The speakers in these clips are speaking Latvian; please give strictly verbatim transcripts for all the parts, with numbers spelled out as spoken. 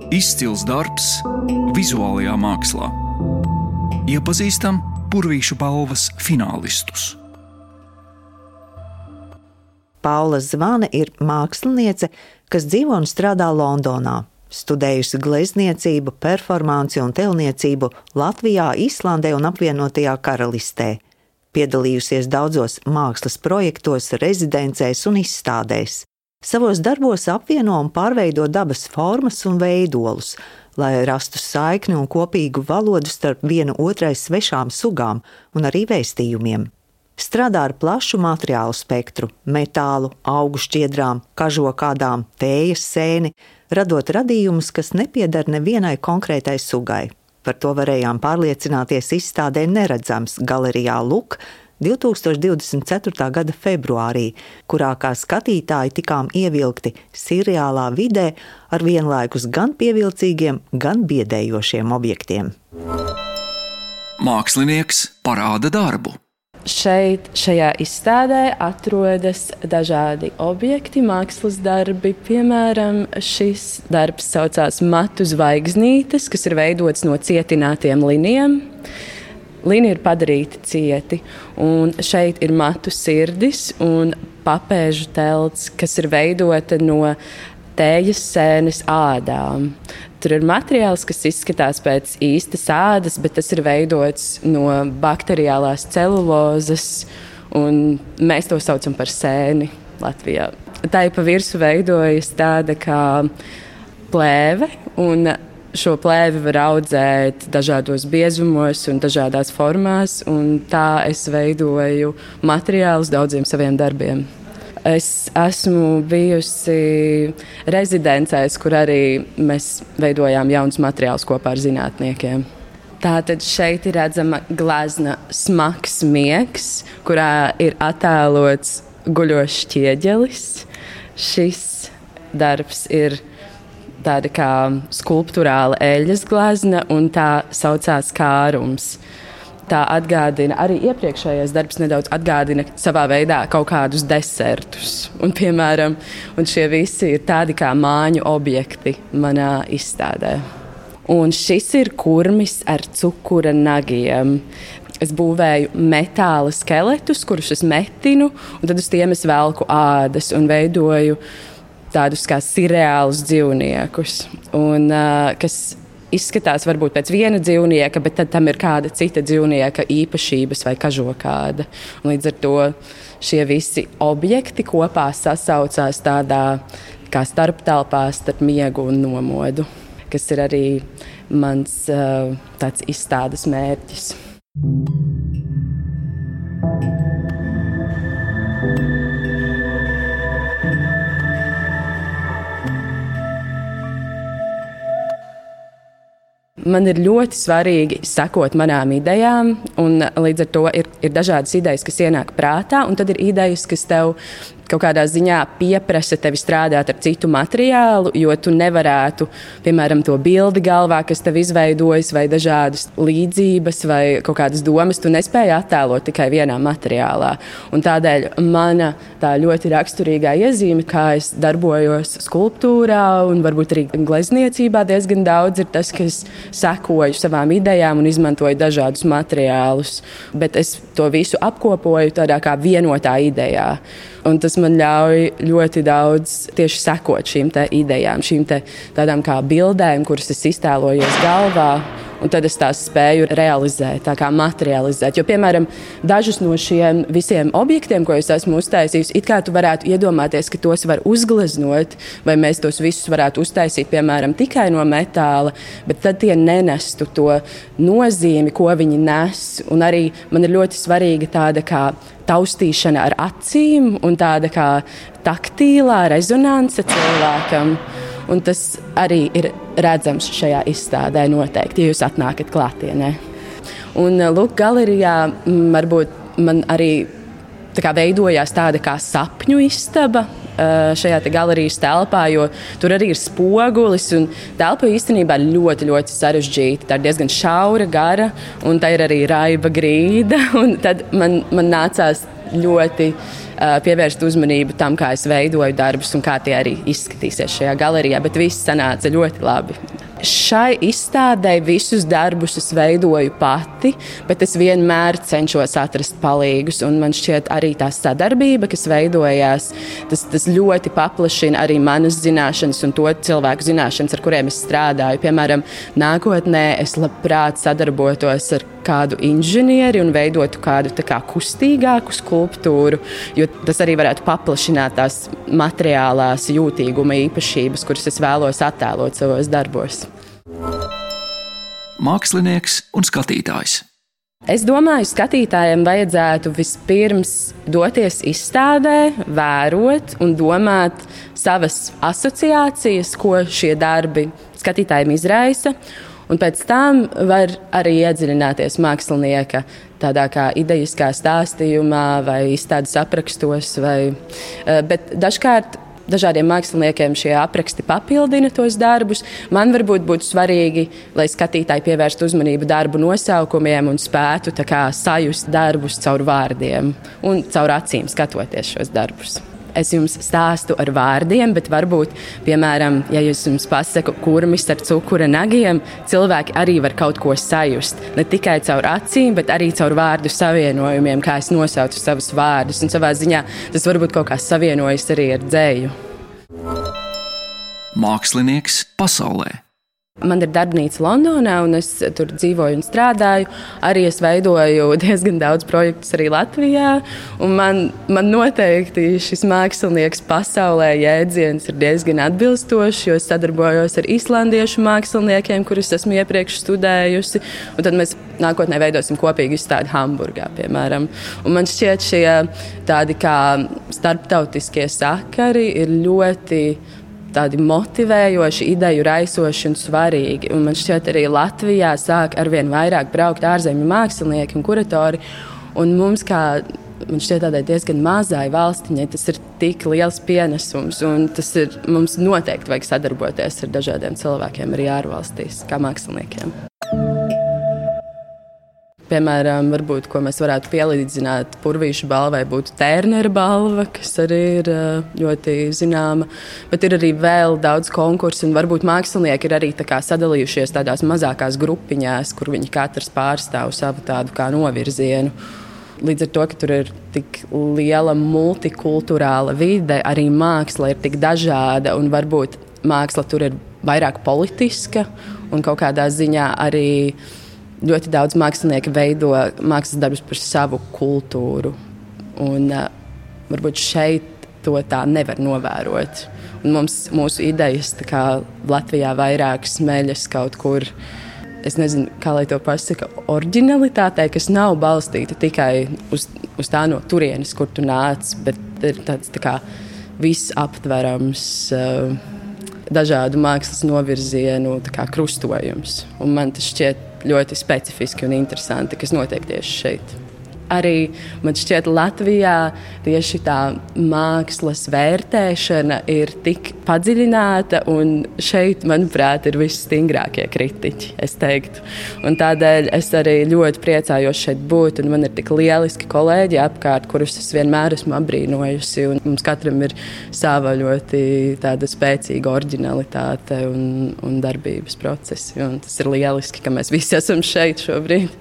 Izcils darbs vizuālajā mākslā. Iepazīstam Purvīšu balvas finālistus. Paula Zvane ir māksliniece, kas dzīvo un strādā Londonā. Studējusi glezniecību, performanci un tēlniecību Latvijā, Islandē un apvienotajā karalistē. Piedalījusies daudzos mākslas projektos, rezidencēs un izstādēs. Savos darbos apvieno un pārveido dabas formas un veidolus, lai rastu saikni un kopīgu valodu starp vienu otrai svešām sugām un arī vēstījumiem. Strādā ar plašu materiālu spektru – metālu, augu šķiedrām, kažokādām, tējas sēni, radot radījumus, kas nepiedar nevienai konkrētai sugai. Par to varējām pārliecināties izstādē Neredzams galerijā Luk divtūkstoš divdesmit ceturtā gada februārī, kurā kā skatītāji tikām ievilkti sirreālā vidē ar vienlaikus gan pievilcīgiem, gan biedējošiem objektiem. Mākslinieks parāda darbu. Šeit, šajā izstādē, atrodas dažādi objekti, mākslas darbi. Piemēram, šis darbs saucās Matu zvaigznītes, kas ir veidots no cietinātiem liniem. Lini ir padarīti cieti, un šeit ir matu sirdis un papēžu telts, kas ir veidota no tējas sēnes ādām. Tur ir materiāls, kas izskatās pēc īstas ādas, bet tas ir veidots no bakteriālās celulozes, un mēs to saucam par sēni Latvijā. Tā pa virsu veidojas tāda kā plēve, un šo plēvi var audzēt dažādos biezumos un dažādās formās, un tā es veidoju materiālus daudziem saviem darbiem. Es esmu bijusi rezidencēs, kur arī mēs veidojām jaunus materiālus kopā ar zinātniekiem. Tātad šeit ir redzama glezna Smags miegs, kurā ir attēlots guļošs ķieģelis. Šis darbs ir tāda kā skulptūrāla eļļas glezna, un tā saucās Kārums. Tā atgādina, arī iepriekšējais darbs nedaudz atgādina savā veidā kaut kādus desertus. Un, piemēram, un šie visi ir tādi kā māņu objekti manā izstādē. Un šis ir kurmis ar cukura nagiem. Es būvēju metāla skeletus, kurus es metinu, un tad uz tiem es velku ādas un veidoju tādus kā sirreālus dzīvniekus, un, uh, kas izskatās varbūt pēc viena dzīvnieka, bet tad tam ir kāda cita dzīvnieka īpašības vai kažokāda. Un līdz ar to šie visi objekti kopā sasaucās tādā kā starptelpā starp miegu un nomodu, kas ir arī mans uh, tāds izstādes mērķis. Man ir ļoti svarīgi sekot manām idejām, un līdz ar to ir, ir dažādas idejas, kas ienāk prātā, un tad ir idejas, kas tev kaut kādā ziņā pieprasa tevi strādāt ar citu materiālu, jo tu nevarētu, piemēram, to bildi galvā, kas tev izveidojas, vai dažādas līdzības, vai kaut kādas domas, tu nespēji attēlot tikai vienā materiālā. Un tādēļ mana tā ļoti raksturīgā iezīme, kā es darbojos skulptūrā un varbūt arī glezniecībā diezgan daudz, ir tas, ka es sekoju savām idejām un izmantoju dažādus materiālus, bet es to visu apkopoju tādā kā vienotā idejā. Un tas man ļauj ļoti daudz tieši sekot šīm te idejām, šīm te tādām kā bildēm, kuras es iztēlojos galvā, un tad es tās spēju realizēt, tā kā materializēt. Jo, piemēram, dažus no šiem visiem objektiem, ko es esmu uztaisījusi, it kā tu varētu iedomāties, ka tos var uzgleznot, vai mēs tos visus varētu uztaisīt, piemēram, tikai no metāla, bet tad tie nenestu to nozīmi, ko viņi nes. Un arī man ir ļoti svarīga tāda kā taustīšana ar acīm un tāda kā taktīlā rezonance cilvēkam. Un tas arī ir redzams šajā izstādē noteikti, ja jūs atnākat klātienē. Un Luk galerijā varbūt man arī tā kā veidojās tāda kā sapņu istaba šajā te galerijas telpā, jo tur arī ir spogulis, un telpa īstenībā ir ļoti, ļoti sarežģīta. Tā ir diezgan šaura, gara, un tā ir arī raiba grīda, un tad man, man nācās ļoti uh, pievērst uzmanību tam, kā es veidoju darbus un kā tie arī izskatīsies šajā galerijā, bet viss sanāca ļoti labi. Šai izstādē visus darbus es veidoju pati, bet es vienmēr cenšos atrast palīgus. Un man šķiet arī tā sadarbība, kas veidojās, tas, tas ļoti paplašina arī manas zināšanas un to cilvēku zināšanas, ar kuriem es strādāju. Piemēram, nākotnē es labprāt sadarbotos ar kādu inženieri un veidotu kādu tā kā kustīgāku skulptūru, jo tas arī varētu paplašināt tās materiālās jūtīguma īpašības, kuras es vēlos attēlot savos darbos. Mākslinieks un skatītājs. Es domāju, skatītājiem vajadzētu vispirms doties izstādē, vērot un domāt savas asociācijas, ko šie darbi skatītājiem izraisa. Un pēc tam var arī iedziļināties mākslinieka tādā kā idejiskā stāstījumā vai izstādes aprakstos. Vai, bet dažkārt dažādiem māksliniekiem šie apraksti papildina tos darbus. Man varbūt būtu svarīgi, lai skatītāji pievērstu uzmanību darbu nosaukumiem un spētu tā kā sajust darbus caur vārdiem un caur acīm skatoties šos darbus. Es jums stāstu ar vārdiem, bet varbūt, piemēram, ja es jums pasaku kurmis ar cukura nagiem, cilvēki arī var kaut ko sajust. Ne tikai caur acīm, bet arī caur vārdu savienojumiem, kā es nosaucu savus vārdus. Un savā ziņā tas varbūt kaut kā savienojas arī ar dzeju. Mākslinieks pasaulē. Man ir darbnīca Londonā, un es tur dzīvoju un strādāju. Arī es veidoju diezgan daudz projektus arī Latvijā. Un man, man noteikti šis mākslinieks pasaulē jēdziens ir diezgan atbilstošs, jo es sadarbojos ar islandiešu māksliniekiem, kurus esmu iepriekš studējusi. Un tad mēs nākotnē veidosim kopīgu izstādi Hamburgā, piemēram. Un man šķiet, šie tādi kā starptautiskie sakari ir ļoti tādi motivējoši, ideju raisoši un svarīgi. Un man šķiet, arī Latvijā sāk arvien vairāk braukt ārzemju mākslinieki un kuratori. Un mums, kā man šķiet tādai diezgan mazai valstiņai, tas ir tik liels pienesums. Un tas ir, mums noteikti vajag sadarboties ar dažādiem cilvēkiem arī ārvalstīs, kā māksliniekiem. Piemēram, varbūt, ko mēs varētu pielīdzināt Purvīšu balvai, būtu Tērnera balva, kas arī ir ļoti zināma. Bet ir arī vēl daudz konkursu, un varbūt mākslinieki ir arī tā kā sadalījušies tādās mazākās grupiņās, kur viņi katrs pārstāv savu tādu kā novirzienu. Līdz ar to, ka tur ir tik liela multikulturāla vide, arī māksla ir tik dažāda, un varbūt māksla tur ir vairāk politiska, un kaut kādā ziņā arī ļoti daudz mākslinieki veido mākslas darbus par savu kultūru. Un uh, varbūt šeit to tā nevar novērot. Un mums, mūsu idejas tā kā Latvijā vairāk smeļas kaut kur, es nezinu, kā lai to pasaka, oriģinalitātei, kas nav balstīta tikai uz, uz tā no turienes, kur tu nāc, bet ir tāds tā kā visaptverams uh, dažādu mākslas novirzienu tā kā krustojums. Un man tas šķiet ļoti specifiski un interesanti, kas notiek tieši šeit. Arī man šķiet, Latvijā tieši tā mākslas vērtēšana ir tik padziļināta, un šeit, manuprāt, ir visstingrākie kritiķi, es teiktu. Un tādēļ es arī ļoti priecājos šeit būt, un man ir tik lieliski kolēģi apkārt, kurus es vienmēr esmu apbrīnojusi, un mums katram ir sava ļoti tāda spēcīga oriģinalitāte un, un darbības procesi, un tas ir lieliski, ka mēs visi esam šeit šobrīd.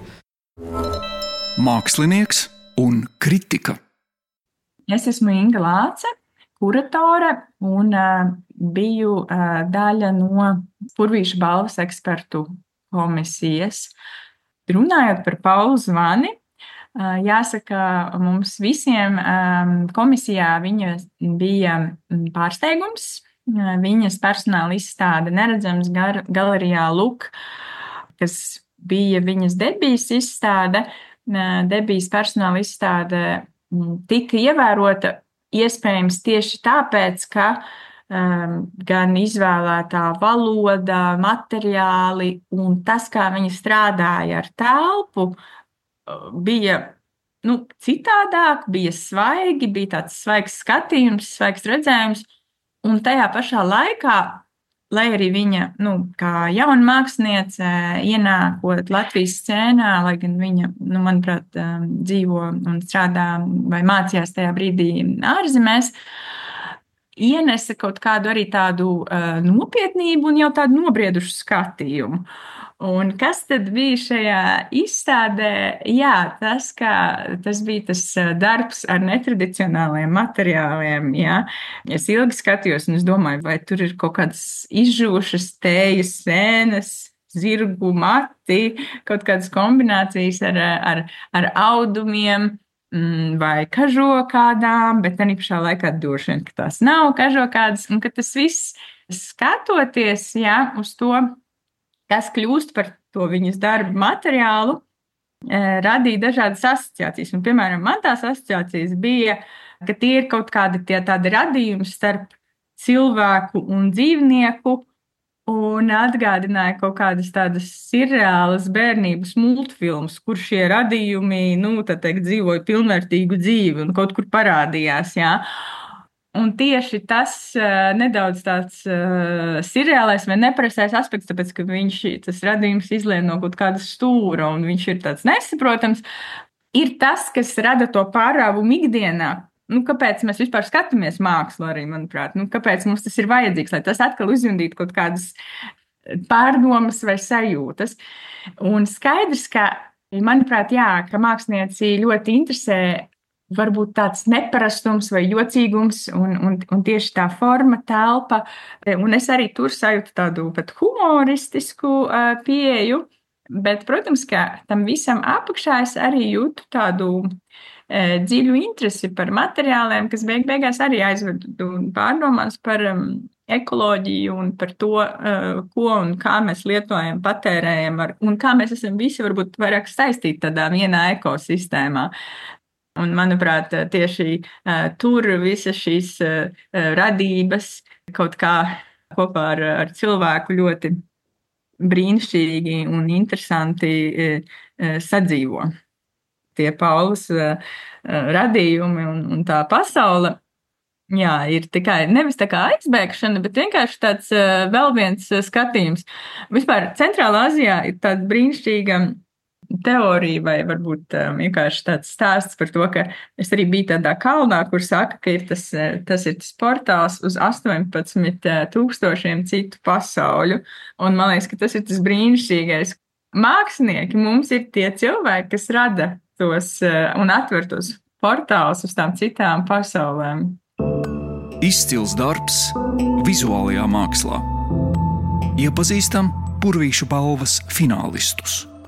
Mākslinieks un kritika. Es esmu Inga Lāce, kuratore, un uh, biju uh, daļa no Purvīšu balvas ekspertu komisijas. Runājot par Paulu Zvani, uh, jāsaka, mums visiem um, komisijā viņa bija pārsteigums. Uh, viņas personāla izstāde Neredzams gar- galerijā Luk, kas bija viņas debijas izstāde. Debijas personāla izstāde tika ievērota iespējams tieši tāpēc, ka um, gan izvēlētā valoda, materiāli un tas, kā viņi strādāja ar telpu, bija nu, citādāk, bija svaigi, bija tāds svaigs skatījums, svaigs redzējums, un tajā pašā laikā, lai arī viņa, nu, kā jauna māksliniece, ienākot Latvijas scēnā, lai gan viņa, nu, manuprāt, dzīvo un strādā vai mācījās tajā brīdī ārzemēs, ienesa kaut kādu arī tādu uh, nopietnību un jau tādu nobriedušu skatījumu. Un kas tad bija šajā izstādē? Jā, tas, ka tas bija tas darbs ar netradicionāliem materiāliem. Jā. Es ilgi skatījos un es domāju, vai tur ir kaut kādas izžūšas tējas sēnes, zirgu mati, kaut kādas kombinācijas ar, ar, ar audumiem vai kažokādām, bet arī pašā laikā droši vien, ka tās nav kažokādas, un ka tas viss skatoties, jā, uz to, kas kļūst par to viņas darba materiālu, radīja dažādas asociācijas. Un, piemēram, man tās asociācijas bija, ka tie ir kaut kādi tie tādi radījumi starp cilvēku un dzīvnieku, un atgādināja kaut kādas tādas sirreālas bērnības multfilmas, kur šie radījumi, nu, tā teikt, dzīvoja pilnvērtīgu dzīvi un kaut kur parādījās, jā. Un tieši tas uh, nedaudz tāds uh, sirreālais vai neparastais aspekts, tāpēc, ka viņš, tas radījums izlien no kaut kāda stūra un viņš ir tāds nesaprotams, ir tas, kas rada to pārāvumu ikdienā. Nu, kāpēc mēs vispār skatāmies mākslu arī, manuprāt? Nu, kāpēc mums tas ir vajadzīgs, lai tas atkal uzjundītu kaut kādas pārdomas vai sajūtas? Un skaidrs, ka, manuprāt, jā, ka mākslinieci ļoti interesē varbūt tāds neparastums vai jocīgums un, un, un tieši tā forma, telpa. Un es arī tur sajūtu tādu pat humoristisku uh, pieeju, bet, protams, ka tam visam apakšā es arī jūtu tādu dziļu interesi par materiāliem, kas beig beigās arī aizved pārdomās par um, ekoloģiju un par to, uh, ko un kā mēs lietojam, patērējam, ar, un kā mēs esam visi varbūt vairāk saistīti tādā vienā ekosistēmā. Un, manuprāt, tieši uh, tur visas šīs uh, radības kaut kā kopā ar, ar cilvēku ļoti brīnišķīgi un interesanti uh, sadzīvo. Tie Paulas uh, radījumi un, un tā pasaule, jā, ir tikai nevis tā kā aizbēgšana, bet vienkārši tāds uh, vēl viens skatījums. Vispār Centrālā Azijā ir tāda brīnišķīga teorija vai varbūt uh, vienkārši tāds stāsts par to, ka es arī biju tādā kalnā, kur saka, ka ir tas, tas ir tas portāls uz astoņpadsmit tūkstošiem citu pasauļu. Un man liekas, ka tas ir tas brīnišķīgais. Mākslinieki mums ir tie cilvēki, kas rada tos un atver tos portālus uz tām citām pasaulēm. Izcils darbs vizuālajā mākslā. Iepazīstam Purvīšu balvas finālistus.